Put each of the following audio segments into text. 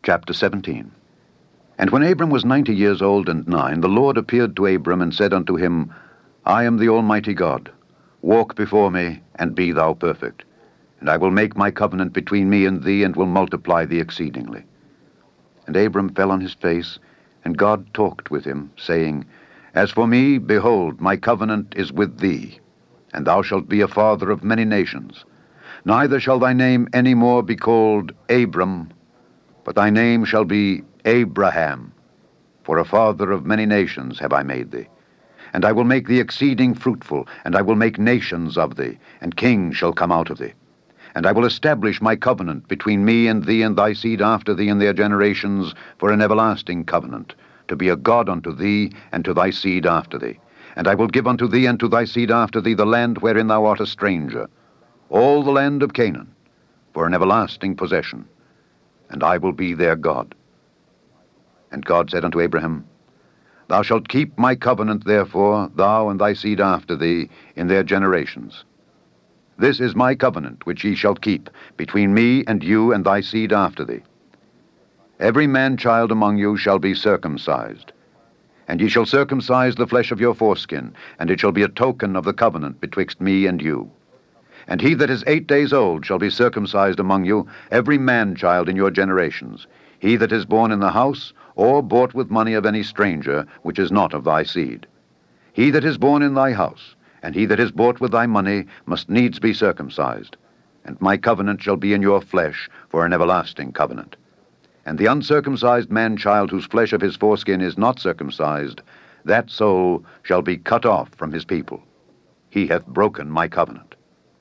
Chapter 17. And when Abram was 90 years old and 9, the Lord appeared to Abram and said unto him, I am the Almighty God. Walk before me, and be thou perfect. And I will make my covenant between me and thee, and will multiply thee exceedingly. And Abram fell on his face, and God talked with him, saying, As for me, behold, my covenant is with thee, and thou shalt be a father of many nations. Neither shall thy name any more be called Abram, but thy name shall be Abraham, for a father of many nations have I made thee. And I will make thee exceeding fruitful, and I will make nations of thee, and kings shall come out of thee. And I will establish my covenant between me and thee and thy seed after thee in their generations for an everlasting covenant, to be a God unto thee and to thy seed after thee. And I will give unto thee and to thy seed after thee the land wherein thou art a stranger, all the land of Canaan, for an everlasting possession. And I will be their God. And God said unto Abraham, Thou shalt keep my covenant, therefore, thou and thy seed after thee, in their generations. This is my covenant which ye shall keep, between me and you and thy seed after thee. Every man-child among you shall be circumcised. And ye shall circumcise the flesh of your foreskin, and it shall be a token of the covenant betwixt me and you. And he that is 8 days old shall be circumcised among you, every man-child in your generations, he that is born in the house, or bought with money of any stranger, which is not of thy seed. He that is born in thy house, and he that is bought with thy money, must needs be circumcised. And my covenant shall be in your flesh for an everlasting covenant. And the uncircumcised man-child whose flesh of his foreskin is not circumcised, that soul shall be cut off from his people. He hath broken my covenant.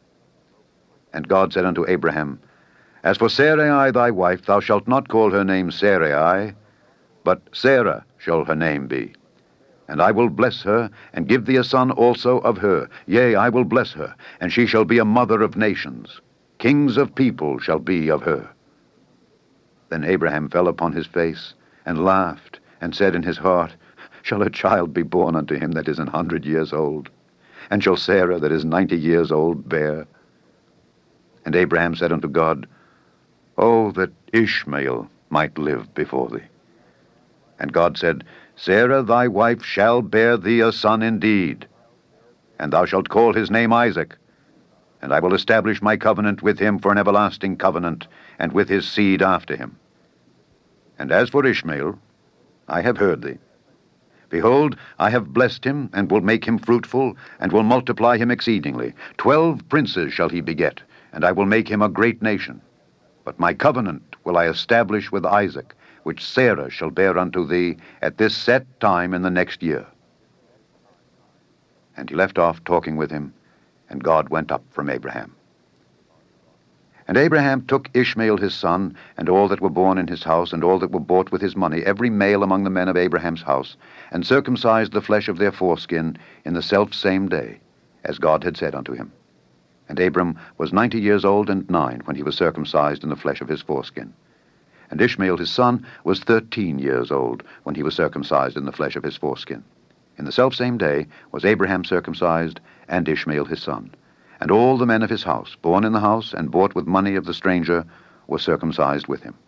And God said unto Abraham, As for Sarai thy wife, thou shalt not call her name Sarai, but Sarah shall her name be. And I will bless her, and give thee a son also of her. Yea, I will bless her, and she shall be a mother of nations. Kings of people shall be of her. Then Abraham fell upon his face, and laughed, and said in his heart, Shall a child be born unto him that is 100 years old? And shall Sarah that is 90 years old bear? And Abraham said unto God, Oh, that Ishmael might live before thee. And God said, Sarah thy wife shall bear thee a son indeed, and thou shalt call his name Isaac, and I will establish my covenant with him for an everlasting covenant, and with his seed after him. And as for Ishmael, I have heard thee. Behold, I have blessed him, and will make him fruitful, and will multiply him exceedingly. 12 princes shall he beget, and I will make him a great nation. But my covenant will I establish with Isaac, which Sarah shall bear unto thee at this set time in the next year. And he left off talking with him, and God went up from Abraham. And Abraham took Ishmael his son, and all that were born in his house, and all that were bought with his money, every male among the men of Abraham's house, and circumcised the flesh of their foreskin in the selfsame day, as God had said unto him. And Abram was 90 years old and 9 when he was circumcised in the flesh of his foreskin. And Ishmael his son was 13 years old when he was circumcised in the flesh of his foreskin. In the selfsame day was Abraham circumcised, and Ishmael his son. And all the men of his house, born in the house and bought with money of the stranger, were circumcised with him.